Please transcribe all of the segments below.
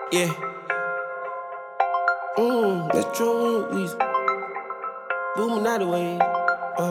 Yeah. That's true. Weezy. Illuminati way. We've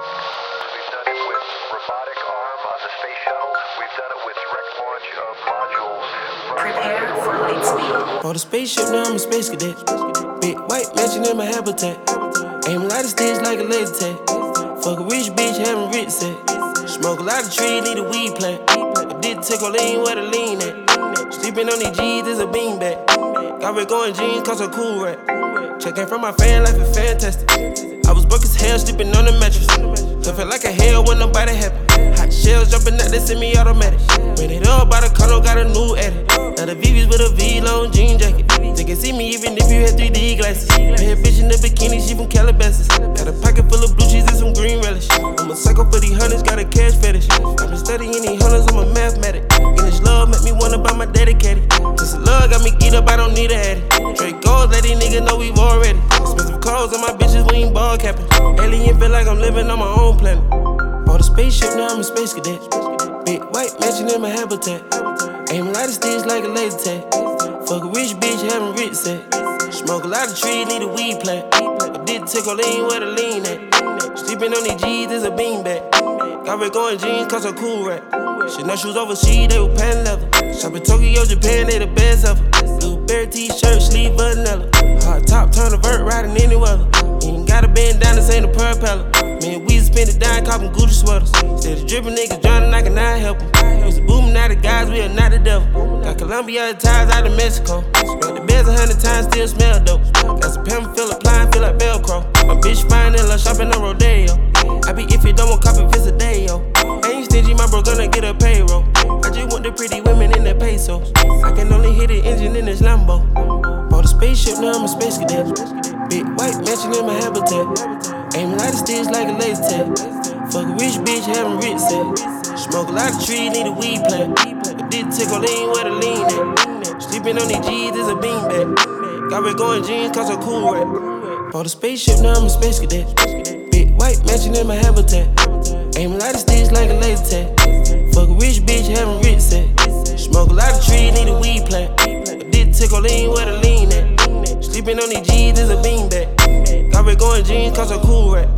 done it with robotic arm on the space shuttle. We've done it with direct launch of modules. Prepare for light speed. For the spaceship, now I'm a space cadet. Big white mansion in my habitat. Aim a lot of sticks like a laser tag. Fuck a rich bitch, having rich set. Smoke a lot of trees, need a weed plant. I did take a lean where the lean at. Sleeping on these G's is a beanbag. Got red going jeans, cause a cool rat. Checking from my fan life is fantastic. I was broke as hell, sleeping on the mattress. So felt like a hell when nobody happy. Hot shells jumping out, they semi-automatic. Ran it up by the condo, got a new edit. Now the VV's with a V-long jean jacket. They can see me even if you had 3D glasses. Bad bitch in the bikini, she from Calabasas. Got a pocket full of blue cheese and some green relish. I'm a psycho for these hunters, got a cash fetish. I've been studying these hunters, I'm a mathematic. And this love make me wanna buy my daddy caddy. Since the love got me geeked up, I don't need a addy. Straight goals, let these niggas know we've already. Expensive clothes on my bitches, we ain't ball capping. Alien feel like I'm living on my own planet. Bought a spaceship, now I'm a space cadet. Big white mansion in my habitat. Aim a lot of sticks like a laser tag. Fuck a rich bitch, having rich set. Smoke a lot of trees, need a weed plant. I did take a lean where the lean at. Sleeping on these G's is a beanbag. Got red going jeans, cause a cool rat. Shit, no shoes overseas, they were pan leather. Shop in Tokyo, Japan, they the best ever. Blueberry t-shirt, sleeve vanilla. Hot top, turn a vert, riding any weather. Ain't gotta bend down, this ain't a propeller. Man, we spend it down, copping Gucci sweaters. Said the drippin' niggas drowning, I cannot help them. Used to booming out the guys, we are not the devil. Got Colombia ties out of Mexico. Smelled the beds 100 times, still smell dope. Got some pimp, feel applying, feel like Velcro. My bitch fine and love shopping on Rodeo. I be if you don't want copy, it's a day, yo. Ain't stingy, my bro gonna get a payroll. I just want the pretty women in the pesos. I can only hit the engine in this Lambo. Bought a spaceship, now I'm a space cadet. Big white mansion in my habitat. Aim a lot of sticks like a laser tag. Fuck a rich bitch, having rich set. Smoke a lot of trees, need a weed plant. I did take a lean where the lean at. Sleeping on these G's is a beanbag. Got red going jeans, cause a cool rat. Bought a spaceship, now I'm a space cadet. Big white mansion in my habitat. Aim a lot of sticks like a laser tag. Fuck a rich bitch, having rich set. Smoke a lot of trees, need a weed plant. I did take a lean where the lean at. Sleeping on these G's is a beanbag. Got red going jeans, cause a cool rat.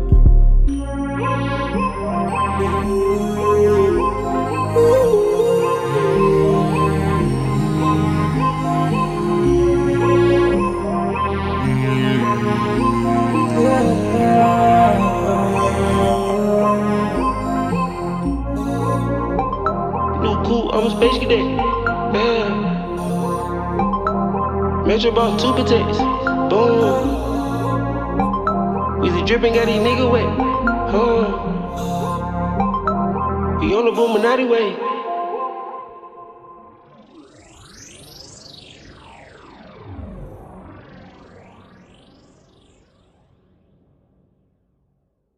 Cool, I'm a space cadet. Yeah. Metro bought 2 protects. Boom. Weezy drippin', got these niggas wet. We on the Illuminati way.